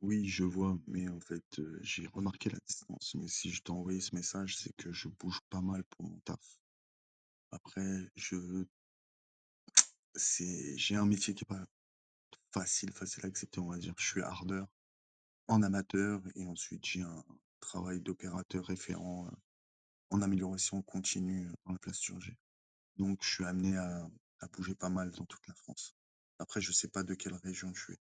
Oui, je vois, mais en fait, j'ai remarqué la distance, mais si je t'ai envoyé ce message, c'est que je bouge pas mal pour mon taf. Après, j'ai un métier qui est pas facile à accepter, on va dire. Je suis ardeur en amateur et ensuite j'ai un travail d'opérateur référent, en amélioration continue, dans la plasturgie. Donc je suis amené à bouger pas mal dans toute la France. Après, je sais pas de quelle région tu es.